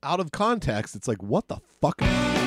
out of context, it's like, what the fuck?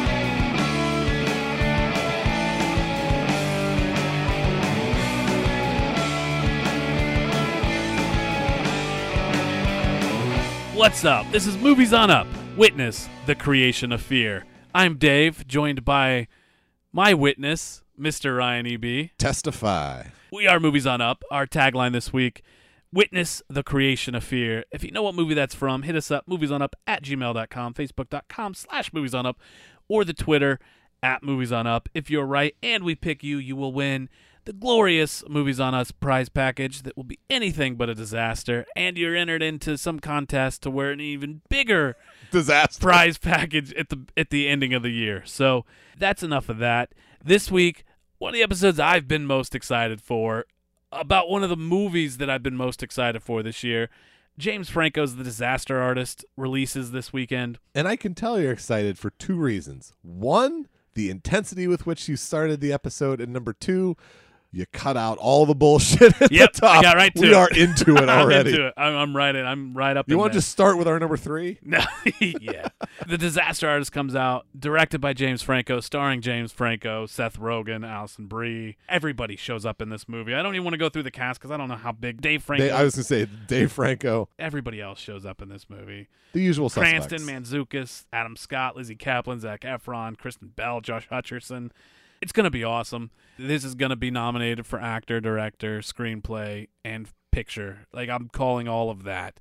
What's up? This is Movies on Up. Witness the creation of fear. I'm Dave, joined by my witness, Mr. Ryan E.B. Testify. We are Movies on Up. Our tagline this week, Witness the creation of fear. If you know what movie that's from, hit us up, moviesonup@gmail.com, facebook.com/moviesonup, or the Twitter @moviesonup. If you're right and we pick you, you will win the glorious Movies on Us prize package that will be anything but a disaster, and you're entered into some contest to win an even bigger Disaster prize package at the ending of the year. So that's enough of that. This week, one of the episodes I've been most excited for, about one of the movies that I've been most excited for this year. James Franco's The Disaster Artist releases this weekend. And I can tell you're excited for two reasons. One, the intensity with which you started the episode, and number two, you cut out all the bullshit at the top. I got right to we it. are into it already. I'm into it. I'm right up. You want to just start with our number 3? No, yeah. The Disaster Artist comes out, directed by James Franco, starring James Franco, Seth Rogen, Alison Brie. Everybody shows up in this movie. I don't even want to go through the cast because I don't know how big Dave Franco. I was going to say Dave Franco. Everybody else shows up in this movie. The usual suspects. Cranston, Mantzoukas, Adam Scott, Lizzie Kaplan, Zac Efron, Kristen Bell, Josh Hutcherson. It's going to be awesome. This is going to be nominated for actor, director, screenplay, and picture. Like, I'm calling all of that.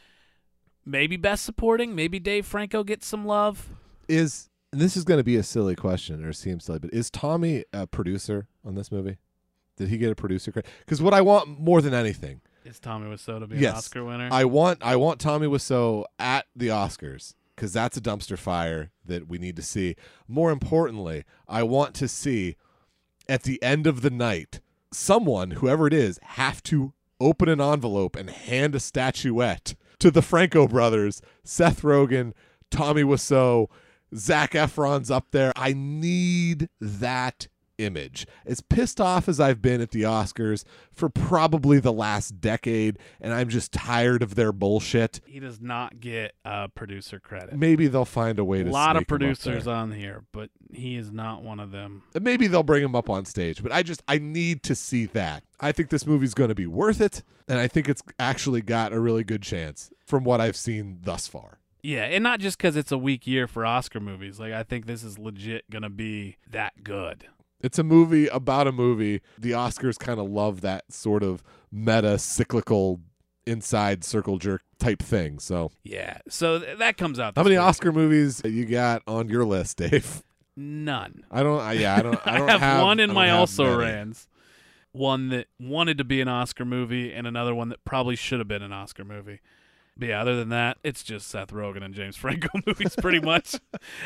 Maybe best supporting. Maybe Dave Franco gets some love. And this is going to be a silly question, or seems silly, but is Tommy a producer on this movie? Did he get a producer credit? Because what I want more than anything is Tommy Wiseau to be an Oscar winner. I want Tommy Wiseau at the Oscars, because that's a dumpster fire that we need to see. More importantly, I want to see at the end of the night someone, whoever it is, have to open an envelope and hand a statuette to the Franco brothers, Seth Rogen, Tommy Wiseau, Zac Efron's up there. I need that image. As pissed off as I've been at the Oscars for probably the last decade, and I'm just tired of their bullshit. He does not get producer credit. Maybe they'll find a way to a lot of sneak him up producers there. on here, but he is not one of them. And maybe they'll bring him up on stage, but I need to see that. I think this movie's going to be worth it, and I think it's actually got a really good chance from what I've seen thus far. Yeah, and not just because it's a weak year for Oscar movies. Like, I think this is legit going to be that good. It's a movie about a movie. The Oscars kind of love that sort of meta cyclical inside circle jerk type thing. So yeah, so that comes out. How many week. Oscar movies you got on your list, Dave? None. I don't I have one in my also many. rans. One that wanted to be an Oscar movie, and another one that probably should have been an Oscar movie. But yeah, other than that, it's just Seth Rogen and James Franco movies pretty much.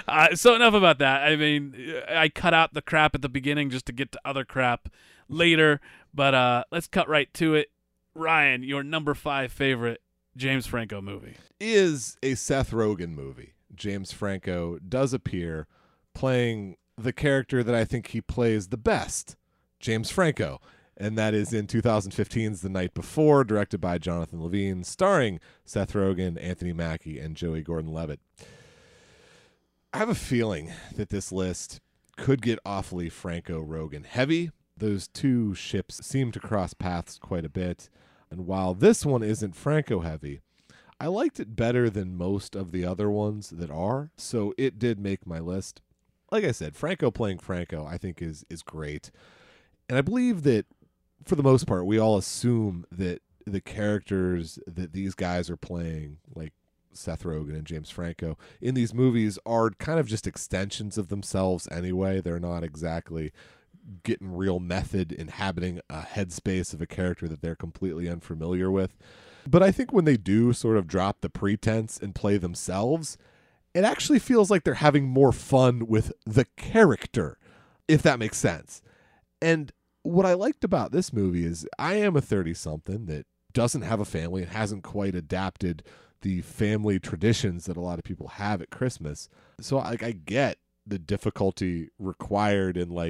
So enough about that. I mean, I cut out the crap at the beginning just to get to other crap later. But let's cut right to it. Ryan, your number 5 favorite James Franco movie. Is a Seth Rogen movie. James Franco does appear playing the character that I think he plays the best, James Franco. And that is in 2015's The Night Before, directed by Jonathan Levine, starring Seth Rogen, Anthony Mackie, and Joey Gordon-Levitt. I have a feeling that this list could get awfully Franco-Rogen heavy. Those two ships seem to cross paths quite a bit. And while this one isn't Franco-heavy, I liked it better than most of the other ones that are, so it did make my list. Like I said, Franco playing Franco I think is great. And I believe that for the most part, we all assume that the characters that these guys are playing, like Seth Rogen and James Franco, in these movies are kind of just extensions of themselves anyway. They're not exactly getting real method, inhabiting a headspace of a character that they're completely unfamiliar with. But I think when they do sort of drop the pretense and play themselves, it actually feels like they're having more fun with the character, if that makes sense. And what I liked about this movie is I am a 30-something that doesn't have a family and hasn't quite adapted the family traditions that a lot of people have at Christmas. So I get the difficulty required in like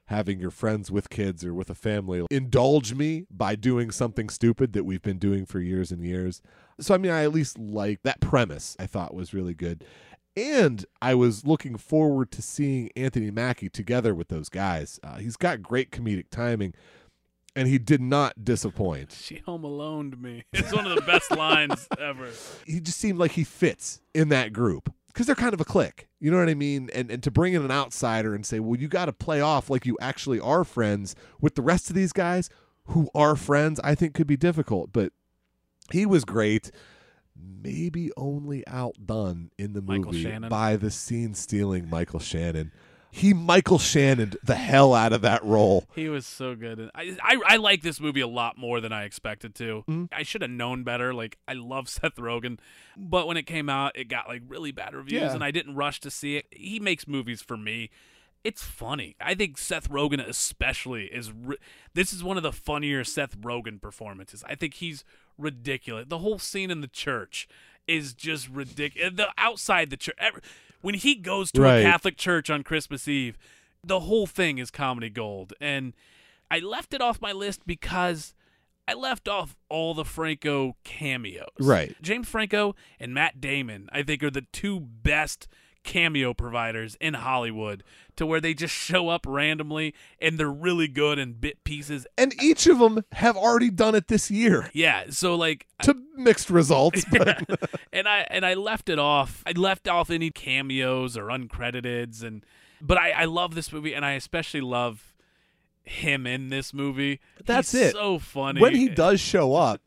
having your friends with kids or with a family indulge me by doing something stupid that we've been doing for years and years. So, I mean, I at least like that premise. I thought was really good. And I was looking forward to seeing Anthony Mackie together with those guys. He's got great comedic timing, and he did not disappoint. She home alone me. It's one of the best lines ever. He just seemed like he fits in that group because they're kind of a clique. You know what I mean? And to bring in an outsider and say, well, you got to play off like you actually are friends with the rest of these guys who are friends, I think could be difficult. But he was great. Maybe only outdone in the movie by the scene-stealing Michael Shannon. He Michael Shannoned the hell out of that role. He was so good. I like this movie a lot more than I expected to. Mm-hmm. I should have known better. Like, I love Seth Rogen, but when it came out, it got like really bad reviews, and I didn't rush to see it. He makes movies for me. It's funny. I think Seth Rogen especially is this is one of the funnier Seth Rogen performances. I think he's ridiculous. The whole scene in the church is just ridiculous. The outside the church, when he goes to a Catholic church on Christmas Eve, the whole thing is comedy gold. And I left it off my list because I left off all the Franco cameos. Right. James Franco and Matt Damon, I think, are the two best cameo providers in Hollywood, to where they just show up randomly and they're really good in bit pieces. And each of them have already done it this year. Yeah, so like to mixed results. But and I left it off. I left off any cameos or uncrediteds, but I love this movie, and I especially love him in this movie. That's He's it. So funny when he does show up.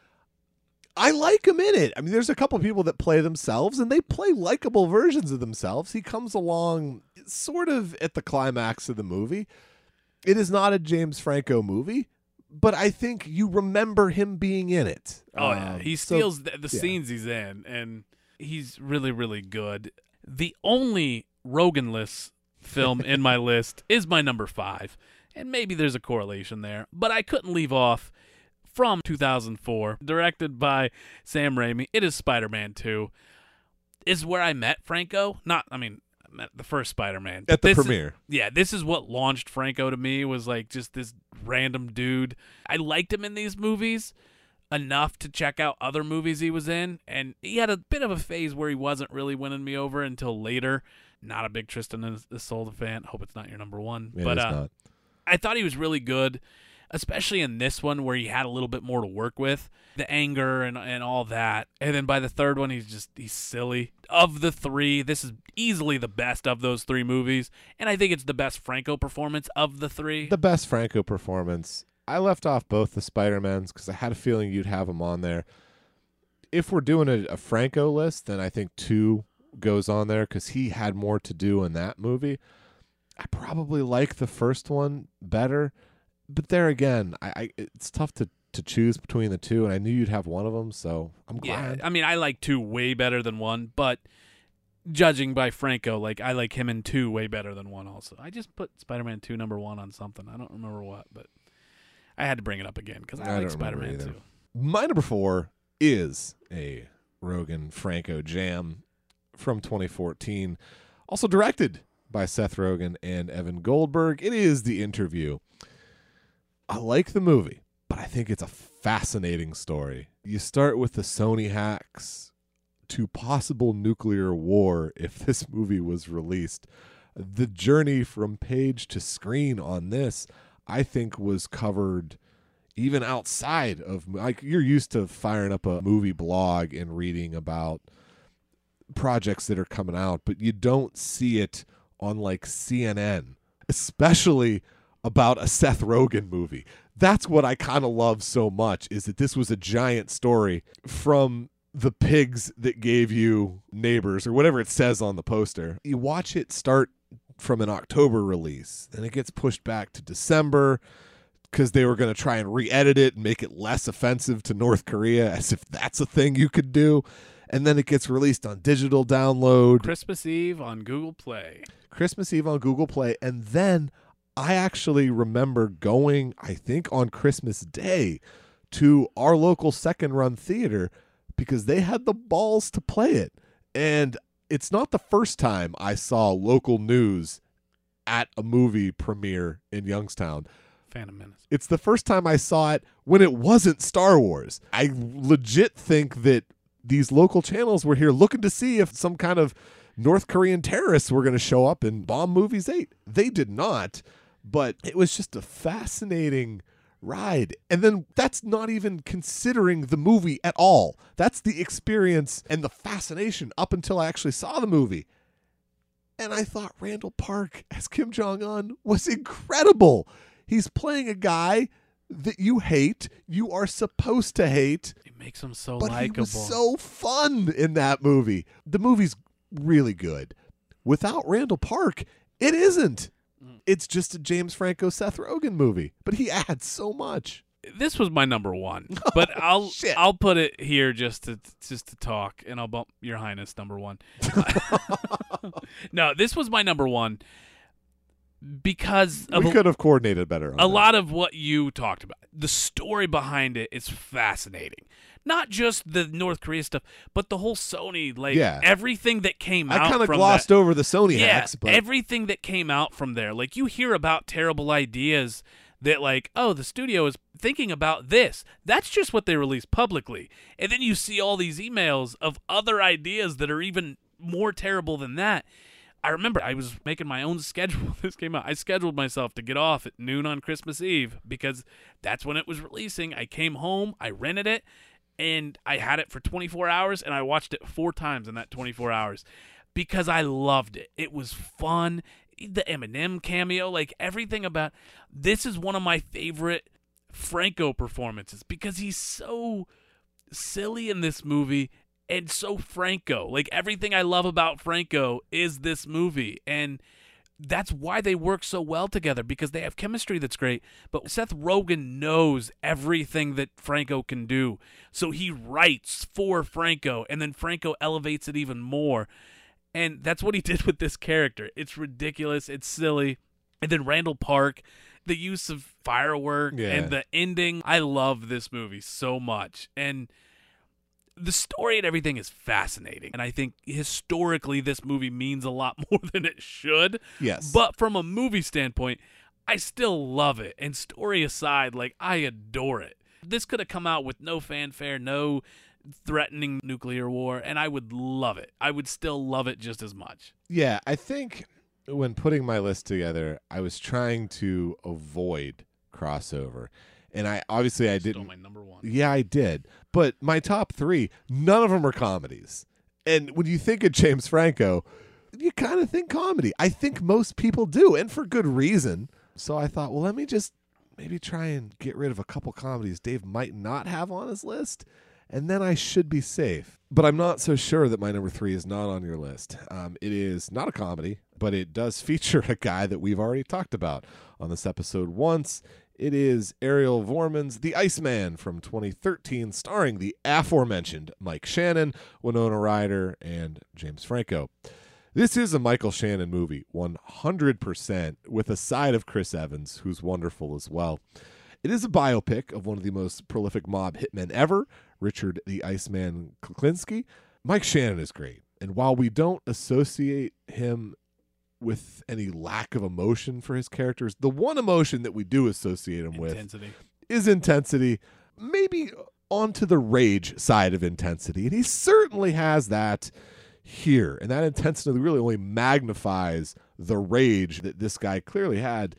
I like him in it. I mean, there's a couple people that play themselves, and they play likable versions of themselves. He comes along sort of at the climax of the movie. It is not a James Franco movie, but I think you remember him being in it. Oh, yeah. He steals the scenes he's in, and he's really, really good. The only Rogen-less film in my list is my number 5, and maybe there's a correlation there, but I couldn't leave off from 2004, directed by Sam Raimi. It is Spider-Man 2. Is where I met Franco. I met the first Spider-Man. At the premiere. This is what launched Franco to me, was like just this random dude. I liked him in these movies enough to check out other movies he was in, and he had a bit of a phase where he wasn't really winning me over until later. Not a big Tristan Isolde fan. Hope it's not your number 1. But not. I thought he was really good, especially in this one where he had a little bit more to work with, the anger and all that. And then by the third one, he's silly. Of the 3, this is easily the best of those 3 movies, and I think it's the best Franco performance of the 3. The best Franco performance. I left off both the Spider-Mans because I had a feeling you'd have them on there. If we're doing a Franco list, then I think 2 goes on there because he had more to do in that movie. I probably like the first one better. But there again, it's tough to choose between the 2, and I knew you'd have one of them, so I'm glad. Yeah, I mean, I like 2 way better than 1, but judging by Franco, like, I like him in 2 way better than 1 also. I just put Spider-Man 2 number 1 on something. I don't remember what, but I had to bring it up again because I like Spider-Man 2. My number 4 is a Rogen-Franco jam from 2014, also directed by Seth Rogen and Evan Goldberg. It is The Interview. I like the movie, but I think it's a fascinating story. You start with the Sony hacks to possible nuclear war if this movie was released. The journey from page to screen on this, I think, was covered even outside of, like, you're used to firing up a movie blog and reading about projects that are coming out, but you don't see it on like CNN, especially about a Seth Rogen movie. That's what I kind of love so much, is that this was a giant story from the pigs that gave you Neighbors, or whatever it says on the poster. You watch it start from an October release, then it gets pushed back to December because they were going to try and re-edit it and make it less offensive to North Korea, as if that's a thing you could do. And then it gets released on digital download. Christmas Eve on Google Play. And then I actually remember going, I think on Christmas Day, to our local second run theater because they had the balls to play it. And it's not the first time I saw local news at a movie premiere in Youngstown. Phantom Menace. It's the first time I saw it when it wasn't Star Wars. I legit think that these local channels were here looking to see if some kind of North Korean terrorists were going to show up and bomb Movies 8. They did not, but it was just a fascinating ride. And then that's not even considering the movie at all. That's the experience and the fascination up until I actually saw the movie. And I thought Randall Park as Kim Jong-un was incredible. He's playing a guy that you hate, you are supposed to hate. It makes him so but likable. He was so fun in that movie. The movie's really good. Without Randall Park, it isn't. It's just a James Franco, Seth Rogen movie, but he adds so much. This was my number one, but I'll put it here just to talk, and I'll bump Your Highness number one. No, this was my number one because we could have coordinated better. A lot of what you talked about, the story behind it is fascinating. Not just the North Korea stuff, but the whole Sony, everything that came out. I kind of glossed over the Sony hacks, but everything that came out from there. Like, you hear about terrible ideas that, like, oh, the studio is thinking about this. That's just what they released publicly. And then you see all these emails of other ideas that are even more terrible than that. I remember I was making my own schedule. This came out. I scheduled myself to get off at noon on Christmas Eve because that's when it was releasing. I came home, I rented it, and I had it for 24 hours, and I watched it 4 times in that 24 hours because I loved it. It was fun. The Eminem cameo, like everything about this is one of my favorite Franco performances because he's so silly in this movie and so Franco. Like, everything I love about Franco is this movie, and that's why they work so well together, because they have chemistry that's great. But Seth Rogen knows everything that Franco can do, so he writes for Franco, and then Franco elevates it even more. And that's what he did with this character. It's ridiculous. It's silly. And then Randall Park, the use of firework and the ending. I love this movie so much. And the story and everything is fascinating. And I think historically this movie means a lot more than it should. Yes. But from a movie standpoint, I still love it. And story aside, like, I adore it. This could have come out with no fanfare, no threatening nuclear war, and I would love it. I would still love it just as much. Yeah, I think when putting my list together, I was trying to avoid crossover. And I didn't. Still my number one. Yeah, I did. But my top 3, none of them are comedies. And when you think of James Franco, you kind of think comedy. I think most people do, and for good reason. So I thought, well, let me just maybe try and get rid of a couple comedies Dave might not have on his list, and then I should be safe. But I'm not so sure that my number 3 is not on your list. It is not a comedy, but it does feature a guy that we've already talked about on this episode once. It is Ariel Vorman's The Iceman from 2013, starring the aforementioned Mike Shannon, Winona Ryder, and James Franco. This is a Michael Shannon movie, 100%, with a side of Chris Evans, who's wonderful as well. It is a biopic of one of the most prolific mob hitmen ever, Richard the Iceman Kuklinski. Mike Shannon is great, and while we don't associate him with any lack of emotion for his characters, the one emotion that we do associate him with is intensity, maybe onto the rage side of intensity, and he certainly has that here, and that intensity really only magnifies the rage that this guy clearly had.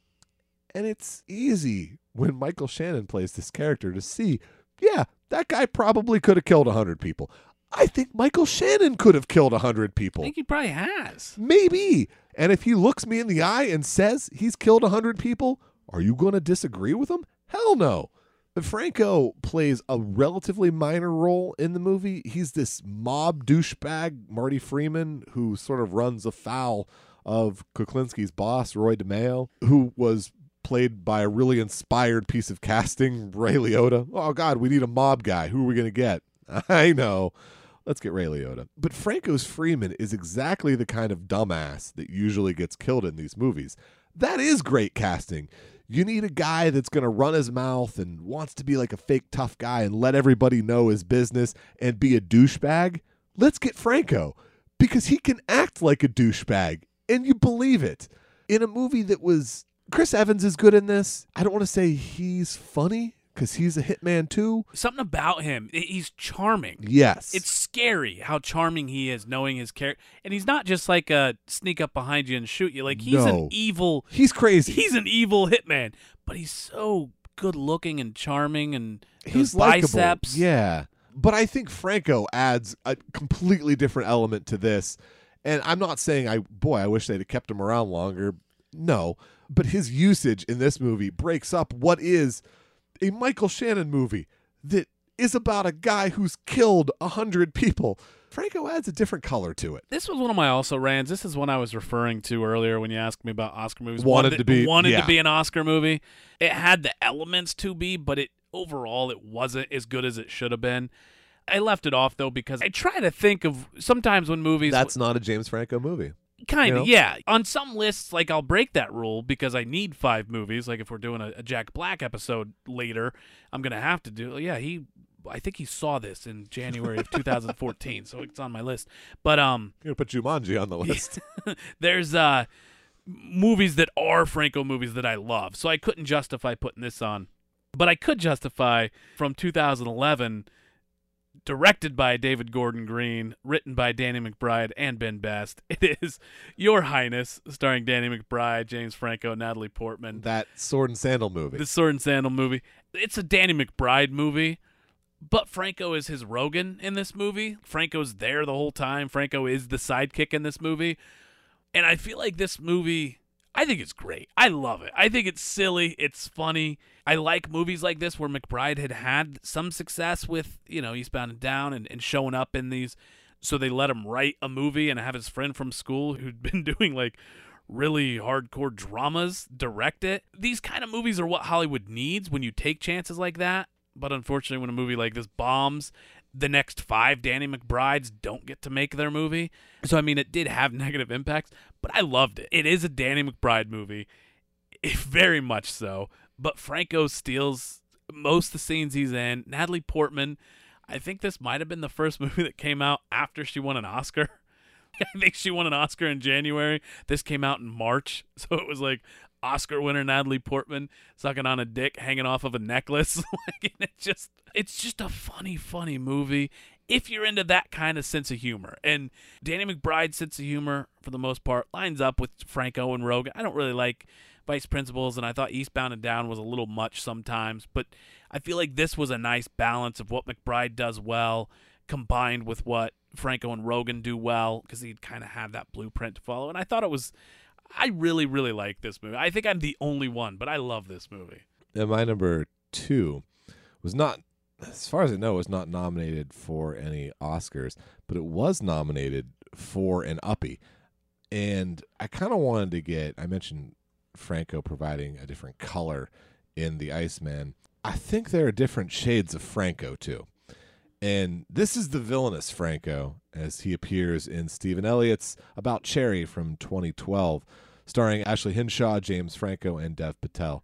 And it's easy when Michael Shannon plays this character to see, yeah, that guy probably could have killed 100 people. I think Michael Shannon could have killed 100 people. I think he probably has. Maybe. And if he looks me in the eye and says he's killed 100 people, are you going to disagree with him? Hell no. Franco plays a relatively minor role in the movie. He's this mob douchebag, Marty Freeman, who sort of runs afoul of Kuklinski's boss, Roy DeMeo, who was played by a really inspired piece of casting, Ray Liotta. Oh, God, we need a mob guy. Who are we going to get? I know. Let's get Ray Liotta. But Franco's Freeman is exactly the kind of dumbass that usually gets killed in these movies. That is great casting. You need a guy that's going to run his mouth and wants to be like a fake tough guy and let everybody know his business and be a douchebag. Let's get Franco, because he can act like a douchebag and you believe it. in a movie that was... Chris Evans is good in this. I don't want to say he's funny, because he's a hitman too. Something about him, he's charming. Yes. It's scary how charming he is, knowing his character. And he's not just like a sneak up behind you and shoot you. Like, he's an evil... He's crazy. He's an evil hitman. But he's so good looking and charming, and he's biceps. Likeable. Yeah. But I think Franco adds a completely different element to this. And I'm not saying, I wish they'd have kept him around longer. No. But his usage in this movie breaks up what is a Michael Shannon movie that is about a guy who's killed 100 people. Franco adds a different color to it. This was one of my also rans. This is one I was referring to earlier when you asked me about Oscar movies. Wanted to be an Oscar movie. It had the elements to be, but overall it wasn't as good as it should have been. I left it off though because I try to think of sometimes when movies... That's not a James Franco movie. Kind of, yeah. On some lists, like, I'll break that rule because I need 5 movies. Like, if we're doing a Jack Black episode later, I'm going to have to do... Yeah, I think he saw this in January of 2014, so it's on my list. But you're going to put Jumanji on the list. There's movies that are Franco movies that I love, so I couldn't justify putting this on. But I could justify from 2011... directed by David Gordon Green, written by Danny McBride and Ben Best. It is Your Highness, starring Danny McBride, James Franco, Natalie Portman. That Sword and Sandal movie. The Sword and Sandal movie. It's a Danny McBride movie, but Franco is his Rogan in this movie. Franco's there the whole time. Franco is the sidekick in this movie. And I feel like this movie... I think it's great. I love it. I think it's silly. It's funny. I like movies like this where McBride had some success with, Eastbound and Down and showing up in these. So they let him write a movie and have his friend from school who'd been doing like really hardcore dramas direct it. These kind of movies are what Hollywood needs when you take chances like that. But unfortunately, when a movie like this bombs, the next 5 Danny McBrides don't get to make their movie. So, I mean, it did have negative impacts, but I loved it. It is a Danny McBride movie, very much so. But Franco steals most of the scenes he's in. Natalie Portman, I think this might have been the first movie that came out after she won an Oscar. I think she won an Oscar in January. This came out in March. So it was like Oscar winner Natalie Portman sucking on a dick hanging off of a necklace. It's just a funny movie if you're into that kind of sense of humor. And Danny McBride's sense of humor, for the most part, lines up with Franco and Rogan. I don't really like Vice Principals, and I thought Eastbound and Down was a little much sometimes, but I feel like this was a nice balance of what McBride does well combined with what Franco and Rogan do well, because he'd kind of have that blueprint to follow. And I thought I really, really like this movie. I think I'm the only one, but I love this movie. And my number 2 was not, as far as I know, was not nominated for any Oscars, but it was nominated for an Uppie. And I kind of wanted to get, I mentioned Franco providing a different color in The Iceman. I think there are different shades of Franco, too. And this is the villainous Franco, as he appears in Stephen Elliott's About Cherry from 2012, starring Ashley Hinshaw, James Franco, and Dev Patel.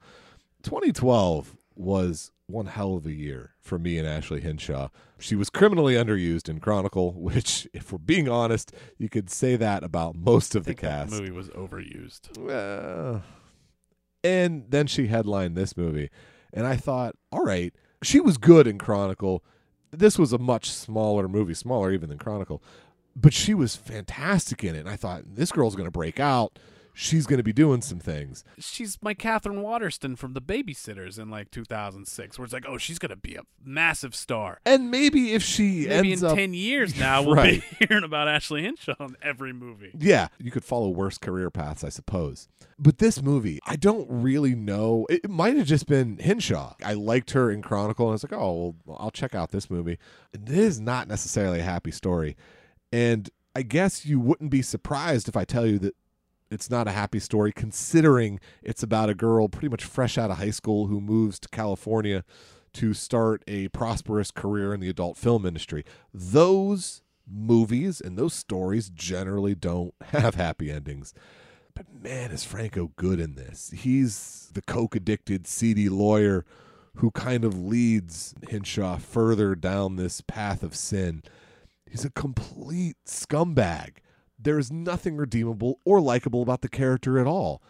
2012 was one hell of a year for me and Ashley Hinshaw. She was criminally underused in Chronicle, which, if we're being honest, you could say that about most of the cast. The movie was overused. And then she headlined this movie, and I thought, all right, she was good in Chronicle. This was a much smaller movie, smaller even than Chronicle, but she was fantastic in it. And I thought, this girl's going to break out. She's going to be doing some things. She's my Catherine Waterston from The Babysitters in like 2006, where it's like, oh, she's going to be a massive star. And maybe if she ends in up... 10 years now, we'll be hearing about Ashley Hinshaw in every movie. Yeah, you could follow worse career paths, I suppose. But this movie, I don't really know. It might have just been Hinshaw. I liked her in Chronicle, and I was like, oh, well, I'll check out this movie. It is not necessarily a happy story. And I guess you wouldn't be surprised if I tell you that it's not a happy story, considering it's about a girl pretty much fresh out of high school who moves to California to start a prosperous career in the adult film industry. Those movies and those stories generally don't have happy endings. But man, is Franco good in this. He's the coke-addicted, seedy lawyer who kind of leads Hinshaw further down this path of sin. He's a complete scumbag. There is nothing redeemable or likable about the character at all.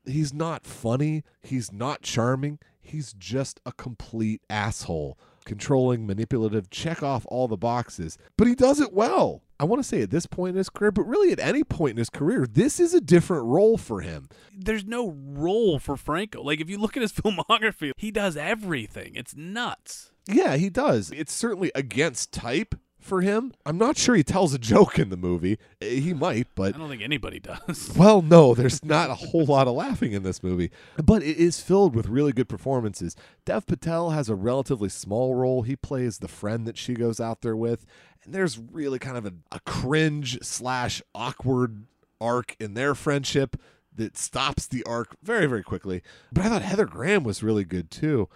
He's not funny. He's not charming. He's just a complete asshole. Controlling, manipulative, check off all the boxes. But he does it well. I want to say at this point in his career, but really at any point in his career, this is a different role for him. There's no role for Franco. Like, if you look at his filmography, he does everything. It's nuts. Yeah, he does. It's certainly against type for him. I'm not sure he tells a joke in the movie. He might, but I don't think anybody does. well, no, there's not a whole lot of laughing in this movie, but it is filled with really good performances. Dev Patel has a relatively small role. He plays the friend that she goes out there with, and there's really kind of a cringe / awkward arc in their friendship that stops the arc very, very quickly. But I thought Heather Graham was really good too,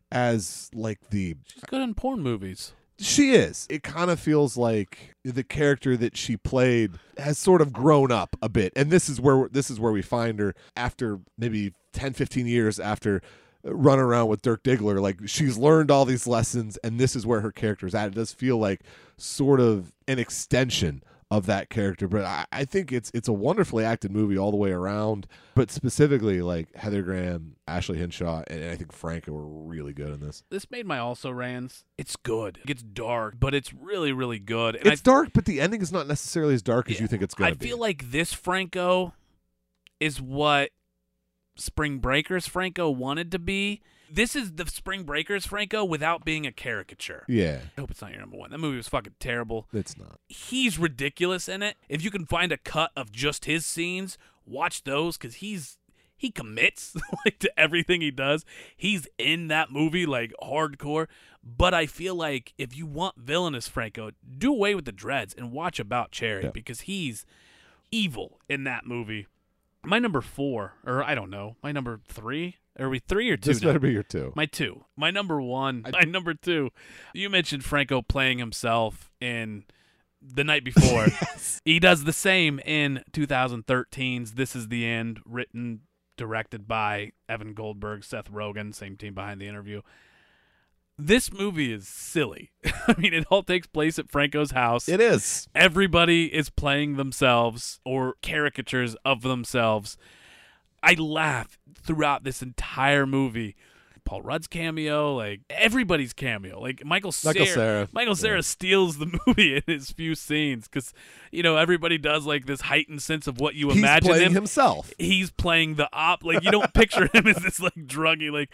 as like She's good in porn movies. She is. It kind of feels like the character that she played has sort of grown up a bit. And this is where we find her after maybe 10, 15 years after running around with Dirk Diggler. Like, she's learned all these lessons, and this is where her character's at. It does feel like sort of an extension of that character, but I think it's a wonderfully acted movie all the way around. But specifically, like, Heather Graham, Ashley Hinshaw, and I think Franco were really good in this. This made my also rans. It's good. It's dark, but it's really, really good. And it's dark, but the ending is not necessarily as dark as you think it's going to be. I feel like this Franco is what Spring Breakers Franco wanted to be. This is the Spring Breakers Franco without being a caricature. Yeah. I hope it's not your number one. That movie was fucking terrible. It's not. He's ridiculous in it. If you can find a cut of just his scenes, watch those, because he commits like to everything he does. He's in that movie like hardcore. But I feel like if you want villainous Franco, do away with the dreads and watch About Cherry, because he's evil in that movie. My number 4, or I don't know, my number 3. Are we 3 or 2? This better be your 2. My 2. My number 1. My number 2. You mentioned Franco playing himself in The Night Before. Yes. He does the same in 2013's This Is the End, written, directed by Evan Goldberg, Seth Rogen, same team behind The Interview. This movie is silly. I mean, it all takes place at Franco's house. It is. Everybody is playing themselves or caricatures of themselves. I laugh throughout this entire movie. Paul Rudd's cameo, like everybody's cameo, like Michael Cera steals the movie in his few scenes because everybody does like this heightened sense of what you imagine playing him himself. He's playing the op, like you don't picture him as this like druggy, like,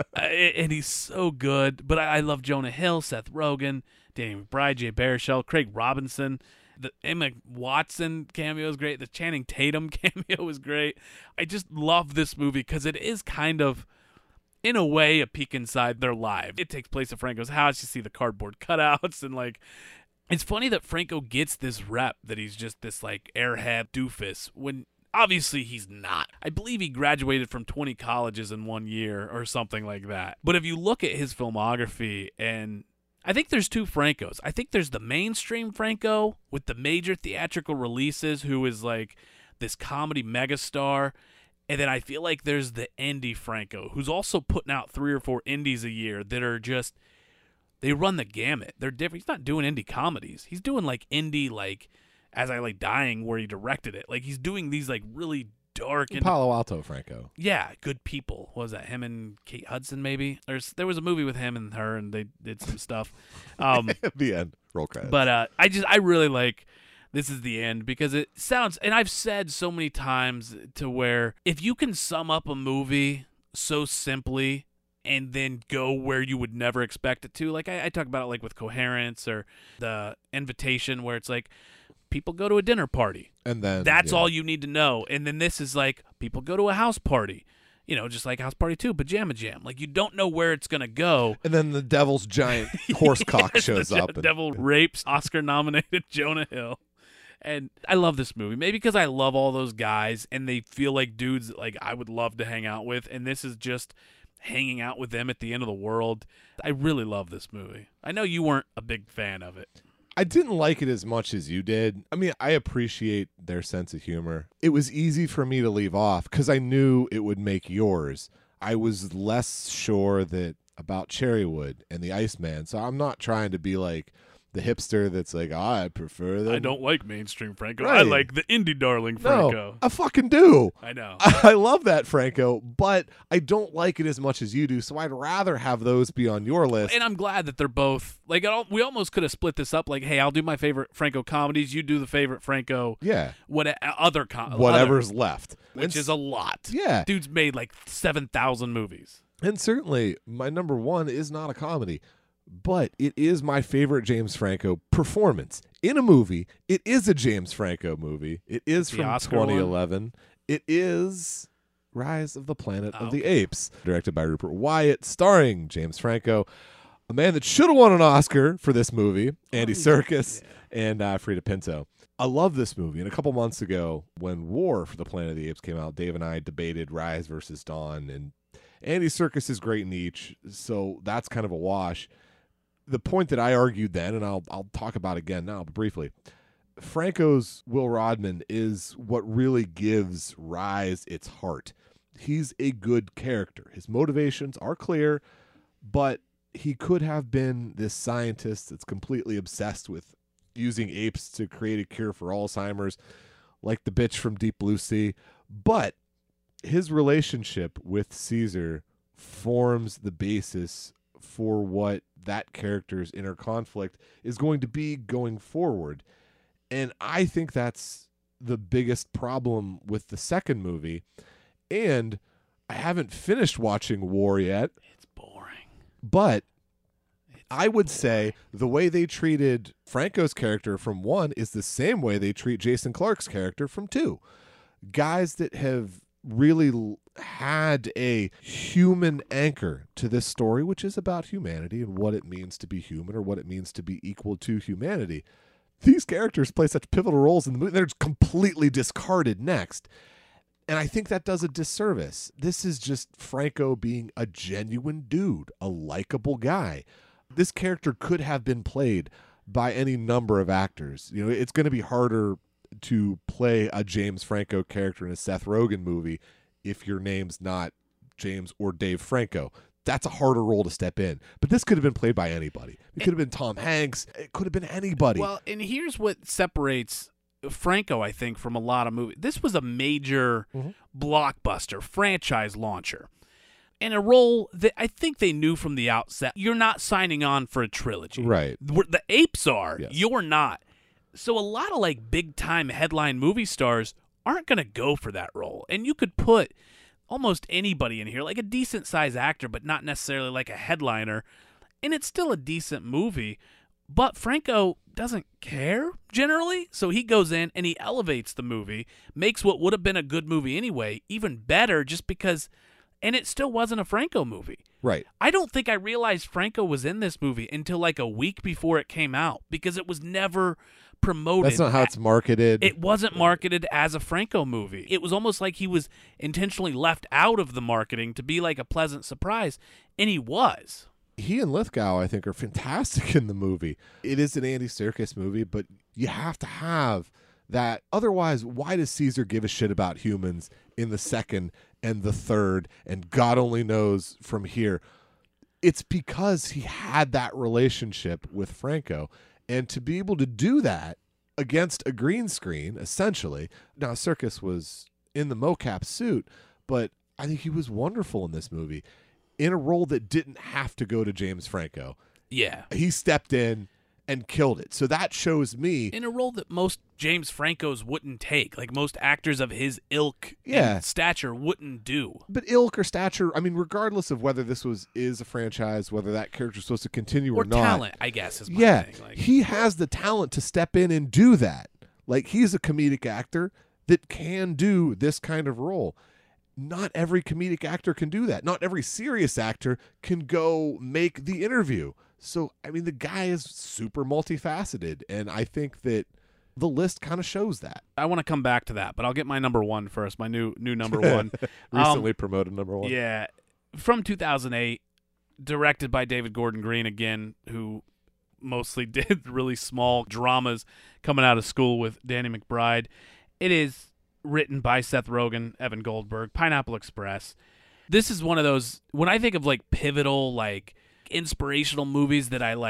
and he's so good. But I love Jonah Hill, Seth Rogen, Danny McBride, Jay Baruchel, Craig Robinson. The Emma Watson cameo is great. The Channing Tatum cameo is great. I just love this movie because it is kind of, in a way, a peek inside their lives. It takes place at Franco's house. You see the cardboard cutouts, and like, it's funny that Franco gets this rep that he's just this like airhead doofus when obviously he's not. I believe he graduated from 20 colleges in 1 year or something like that. But if you look at his filmography, and I think there's 2 Francos. I think there's the mainstream Franco with the major theatrical releases, who is like this comedy megastar. And then I feel like there's the indie Franco, who's also putting out 3 or 4 indies a year that are just, they run the gamut. They're different. He's not doing indie comedies. He's doing like indie, like As I Lay Dying, where he directed it. Like, he's doing these like really dark and Palo Alto Franco. Yeah, Good People. What was that? Him and Kate Hudson, maybe? There was a movie with him and her, and they did some stuff. The end. Roll credits. But I really like This Is the End because it sounds, and I've said so many times to where if you can sum up a movie so simply and then go where you would never expect it to, like I talk about it like with Coherence or The Invitation, where it's like people go to a dinner party. And then that's all you need to know. And then this is like people go to a house party. Just like House Party 2, Pajama Jam. Like, you don't know where it's going to go. And then the devil's giant horse cock shows up. The devil rapes Oscar-nominated Jonah Hill. And I love this movie. Maybe because I love all those guys, and they feel like dudes that, like, I would love to hang out with. And this is just hanging out with them at the end of the world. I really love this movie. I know you weren't a big fan of it. I didn't like it as much as you did. I mean, I appreciate their sense of humor. It was easy for me to leave off because I knew it would make yours. I was less sure that About Cherry would and The Iceman, so I'm not trying to be like, the hipster that's like, I prefer them. I don't like mainstream Franco. Right. I like the indie darling Franco. No, I fucking do. I know. I love that Franco, but I don't like it as much as you do, so I'd rather have those be on your list. And I'm glad that they're both like. We almost could have split this up. Like, hey, I'll do my favorite Franco comedies. You do the favorite Franco. Yeah. Whatever's left, which is a lot. Yeah. Dude's made like 7,000 movies. And certainly, my number one is not a comedy, but it is my favorite James Franco performance in a movie. It is a James Franco movie. It is The from Oscar 2011. It is Rise of the Planet of the Apes, directed by Rupert Wyatt, starring James Franco, a man that should have won an Oscar for this movie, Andy Serkis, and Frida Pinto. I love this movie. And a couple months ago, when War for the Planet of the Apes came out, Dave and I debated Rise versus Dawn, and Andy Serkis is great in each, so that's kind of a wash. The point that I argued then, and I'll talk about again now, but briefly, Franco's Will Rodman is what really gives Rise its heart. He's a good character. His motivations are clear, but he could have been this scientist that's completely obsessed with using apes to create a cure for Alzheimer's, like the bitch from Deep Blue Sea. But his relationship with Caesar forms the basis for what that character's inner conflict is going to be going forward. And I think that's the biggest problem with the second movie. And I haven't finished watching War yet. It's boring. But I would say the way they treated Franco's character from 1 is the same way they treat Jason Clarke's character from 2. Guys that have really had a human anchor to this story, which is about humanity and what it means to be human or what it means to be equal to humanity. These characters play such pivotal roles in the movie. They're completely discarded next. And I think that does a disservice. This is just Franco being a genuine dude, a likable guy. This character could have been played by any number of actors. You know, it's going to be harder to play a James Franco character in a Seth Rogen movie if your name's not James or Dave Franco. That's a harder role to step in. But this could have been played by anybody. It could have been Tom Hanks. It could have been anybody. Well, and here's what separates Franco, I think, from a lot of movies. This was a major blockbuster, franchise launcher. And a role that I think they knew from the outset, you're not signing on for a trilogy. Right. The apes are. Yes. You're not. So a lot of like big-time headline movie stars aren't going to go for that role. And you could put almost anybody in here, like a decent-sized actor, but not necessarily like a headliner, and it's still a decent movie. But Franco doesn't care, generally, so he goes in and he elevates the movie, makes what would have been a good movie anyway even better just because, and it still wasn't a Franco movie. Right. I don't think I realized Franco was in this movie until like a week before it came out because it was never promoted. That's not how it's marketed. It wasn't marketed as a Franco movie. It was almost like he was intentionally left out of the marketing to be like a pleasant surprise, and he was. He and Lithgow, I think, are fantastic in the movie. It is an Andy Serkis movie, but you have to have that. Otherwise, why does Caesar give a shit about humans in the second and the third, and God only knows from here? It's because he had that relationship with Franco. And to be able to do that against a green screen, essentially. Now, Serkis was in the mocap suit, but I think he was wonderful in this movie in a role that didn't have to go to James Franco. Yeah. He stepped in and killed it. So that shows me. In a role that most James Francos wouldn't take, like most actors of his ilk Yeah. and stature wouldn't do. But ilk or stature, I mean, regardless of whether this is a franchise, whether that character's supposed to continue or not. Talent, I guess, is my Yeah, thing. Like, he has the talent to step in and do that. Like, he's a comedic actor that can do this kind of role. Not every comedic actor can do that. Not every serious actor can go make The Interview. So, I mean, the guy is super multifaceted, and I think that the list kind of shows that. I want to come back to that, but I'll get my number one first, my new number one. Recently promoted number one. Yeah. From 2008, directed by David Gordon Green again, who mostly did really small dramas coming out of school with Danny McBride. It is written by Seth Rogen, Evan Goldberg, Pineapple Express. This is one of those, when I think of like pivotal, like inspirational movies that I like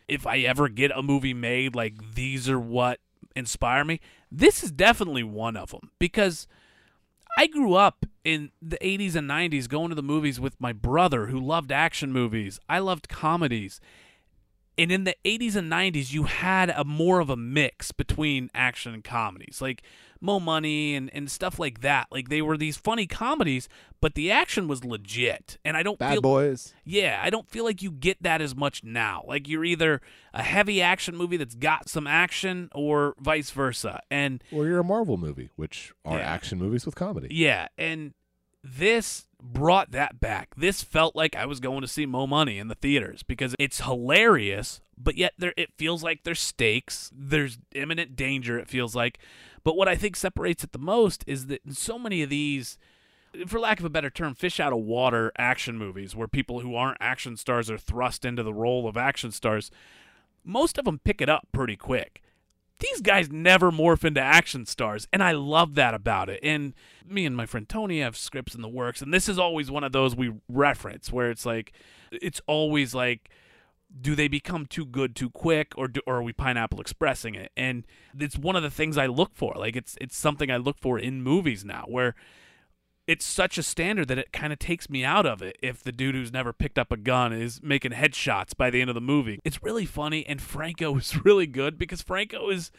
if I ever get a movie made, like, these are what inspire me. This is definitely one of them, because I grew up in the 80s and 90s going to the movies with my brother who loved action movies. I loved comedies. And in the 80s and 90s, you had more of a mix between action and comedies, like Mo Money and stuff like that. Like, they were these funny comedies, but the action was legit. And I don't Bad feel Boys. Yeah, I don't feel like you get that as much now. Like, you're either a heavy action movie that's got some action or vice versa. And Or you're a Marvel movie, which are Yeah. action movies with comedy. yeah, and this brought that back. This felt like I was going to see Mo Money in the theaters because it's hilarious, but yet it feels like there's stakes. There's imminent danger, it feels like. But what I think separates it the most is that in so many of these, for lack of a better term, fish out of water action movies where people who aren't action stars are thrust into the role of action stars, most of them pick it up pretty quick. These guys never morph into action stars, and I love that about it. And me and my friend Tony have scripts in the works, and this is always one of those we reference where it's always like, do they become too good too quick, or are we Pineapple Expressing it? And it's one of the things I look for. Like, it's something I look for in movies now, where it's such a standard that it kind of takes me out of it if the dude who's never picked up a gun is making headshots by the end of the movie. It's really funny, and Franco is really good because Franco's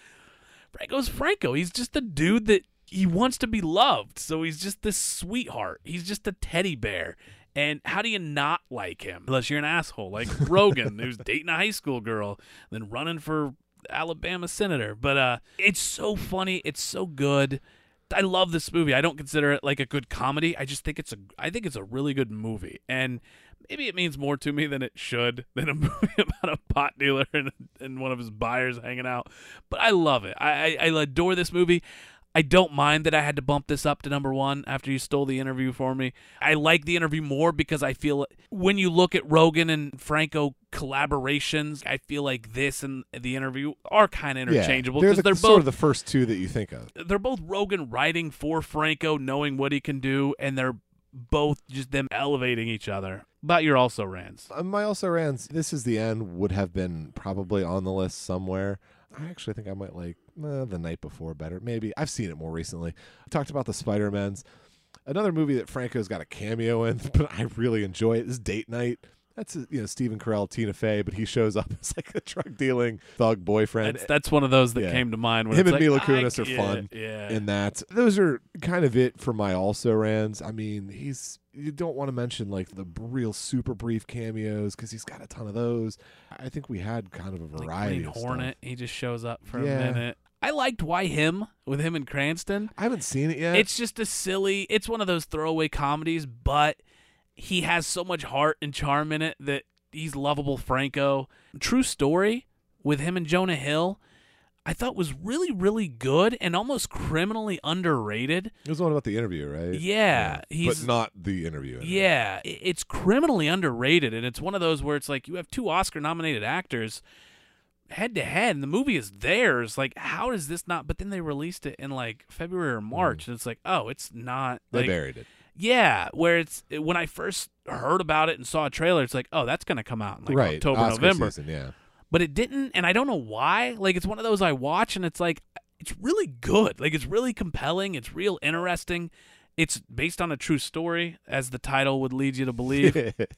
Franco. He's just a dude that he wants to be loved, so he's just this sweetheart. He's just a teddy bear. And how do you not like him? Unless you're an asshole like Rogan, who's dating a high school girl, then running for Alabama senator. But it's so funny. It's so good. I love this movie. I don't consider it like a good comedy. I just think it's a really good movie. And maybe it means more to me than it should, than a movie about a pot dealer and one of his buyers hanging out. But I love it. I adore this movie. I don't mind that I had to bump this up to number one after you stole the interview for me. I like the interview more because I feel when you look at Rogan and Franco collaborations, I feel like this and the interview are kind of interchangeable. Yeah, they're both both the first two that you think of. They're both Rogan writing for Franco, knowing what he can do, and they're both just them elevating each other. About your also rans. My also rans, This Is the End would have been probably on the list somewhere. I actually think I might like The Night Before better. Maybe. I've seen it more recently. I talked about the Spider-Mans. Another movie that Franco's got a cameo in, but I really enjoy it, is Date Night. That's Stephen Carell, Tina Fey, but he shows up as like a drug dealing thug boyfriend. That's one of those that came to mind. When him it's and like, Mila Kunis are fun in that. Those are kind of it for my also rans. I mean, you don't want to mention like the real super brief cameos because he's got a ton of those. I think we had kind of a variety like of Hornet, stuff. he just shows up for a minute. I liked Why Him with him and Cranston. I haven't seen it yet. It's just it's one of those throwaway comedies, but he has so much heart and charm in it that he's lovable Franco. True Story with him and Jonah Hill, I thought was really, really good and almost criminally underrated. It was one about the interview, right? Yeah. But not the interview. Yeah. It's criminally underrated, and it's one of those where it's like you have two Oscar-nominated actors head-to-head, and the movie is theirs. Like, how is this not? But then they released it in, like, February or March, and it's like, oh, it's not. They like, buried it. Yeah, where when I first heard about it and saw a trailer, it's like, oh, that's going to come out in like October, Oscar November. Season, yeah. But it didn't, and I don't know why. Like, it's one of those I watch, and it's like, it's really good. Like, it's really compelling. It's real interesting. It's based on a true story, as the title would lead you to believe.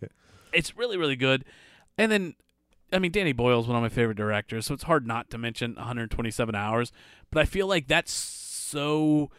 It's really, really good. And then, I mean, Danny Boyle is one of my favorite directors, so it's hard not to mention 127 Hours. But I feel like that's so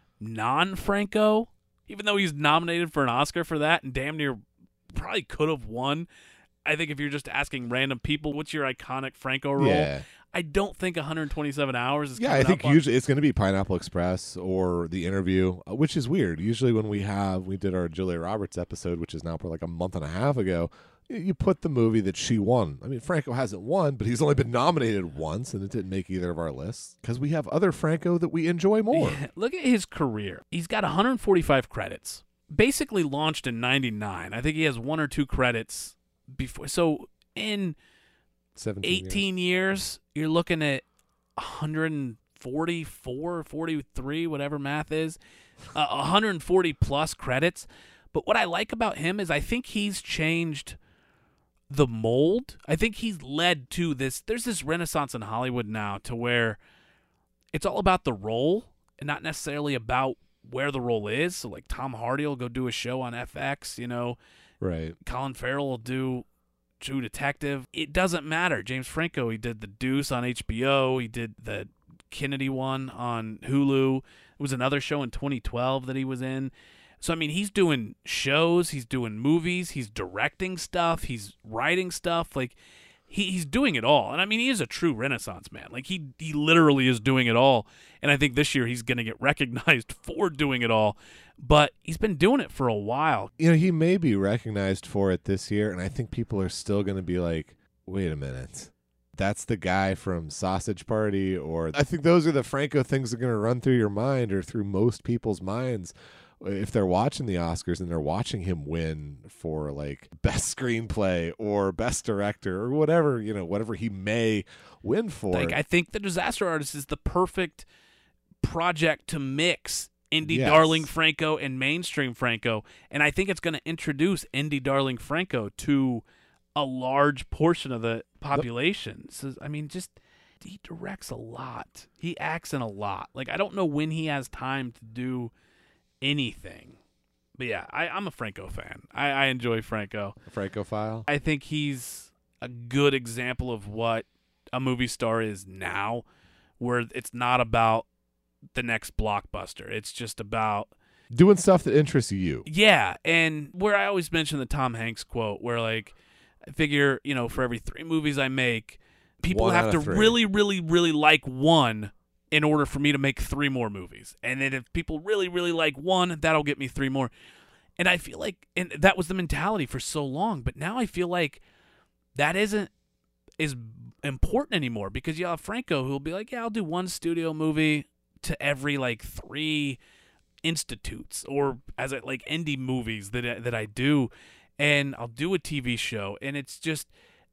non-Franco, even though he's nominated for an Oscar for that and damn near probably could have won. I think if you're just asking random people, what's your iconic Franco role? Yeah. I don't think 127 Hours is coming I think up on. usually it's going to be Pineapple Express or The Interview, which is weird. Usually when we did our Julia Roberts episode, which is now probably like a month and a half ago, you put the movie that she won. I mean, Franco hasn't won, but he's only been nominated once, and it didn't make either of our lists because we have other Franco that we enjoy more. Yeah, look at his career. He's got 145 credits. Basically launched in 99. I think he has one or two credits before. So in 18 years, you're looking at 144, 43, whatever math is, 140 plus credits. But what I like about him is I think he's changed the mold. I think he's led to this. There's this renaissance in Hollywood now to where it's all about the role and not necessarily about where the role is. So like Tom Hardy will go do a show on FX, Right. Colin Farrell will do True Detective. It doesn't matter. James Franco, he did The Deuce on HBO. He did the Kennedy one on Hulu. It was another show in 2012 that he was in. So, I mean, he's doing shows, he's doing movies, he's directing stuff, he's writing stuff. Like, he's doing it all. And, I mean, he is a true Renaissance man. Like, he literally is doing it all. And I think this year he's going to get recognized for doing it all. But he's been doing it for a while. He may be recognized for it this year, and I think people are still going to be like, wait a minute. That's the guy from Sausage Party, or I think those are the Franco things that are going to run through your mind or through most people's minds if they're watching the Oscars and they're watching him win for like best screenplay or best director or whatever, whatever he may win for. Like, I think The Disaster Artist is the perfect project to mix indie darling Franco and mainstream Franco, and I think it's going to introduce indie darling Franco to a large portion of the population. So, I mean, he directs a lot. He acts in a lot. Like, I don't know when he has time to do anything. But yeah, I'm a Franco fan. I enjoy Franco. A Francophile? I think he's a good example of what a movie star is now, where it's not about the next blockbuster. It's just about doing stuff that interests you. Yeah, and where I always mention the Tom Hanks quote, where like I figure, for every 3 movies I make, people have to really, really, really like one in order for me to make 3 more movies. And then if people really, really like one, that'll get me 3 more. And I feel like, and that was the mentality for so long, but now I feel like that isn't as important anymore, because you have Franco who'll be like, yeah, I'll do 1 studio movie to every like 3 institutes, or as like indie movies that I do, and I'll do a TV show, and it's just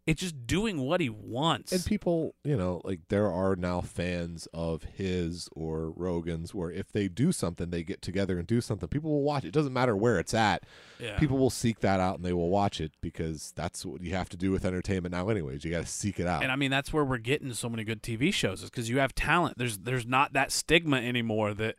doing what he wants. And people, like there are now fans of his or Rogan's where if they do something, they get together and do something, people will watch it. It doesn't matter where it's at. Yeah. People will seek that out and they will watch it, because that's what you have to do with entertainment now anyways. You got to seek it out. And I mean, that's where we're getting so many good TV shows, is because you have talent. There's not that stigma anymore that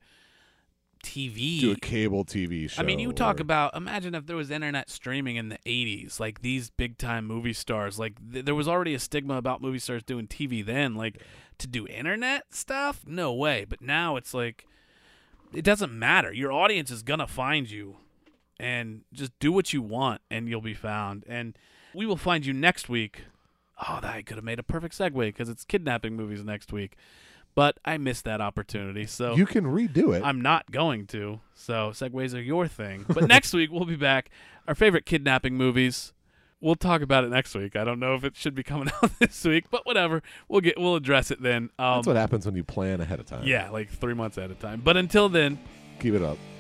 TV, do a cable TV show. I mean, you talk about, imagine if there was internet streaming in the 80s, like these big time movie stars, like there was already a stigma about movie stars doing TV then, like to do internet stuff, no way. But now it's like, it doesn't matter. Your audience is gonna find you, and just do what you want and you'll be found. And we will find you next week. Oh, that could have made a perfect segue, because it's kidnapping movies next week. But I missed that opportunity, so you can redo it. I'm not going to. So segues are your thing. But next week we'll be back. Our favorite kidnapping movies. We'll talk about it next week. I don't know if it should be coming out this week, but whatever. We'll address it then. That's what happens when you plan ahead of time. Yeah, like 3 months at a time. But until then, keep it up.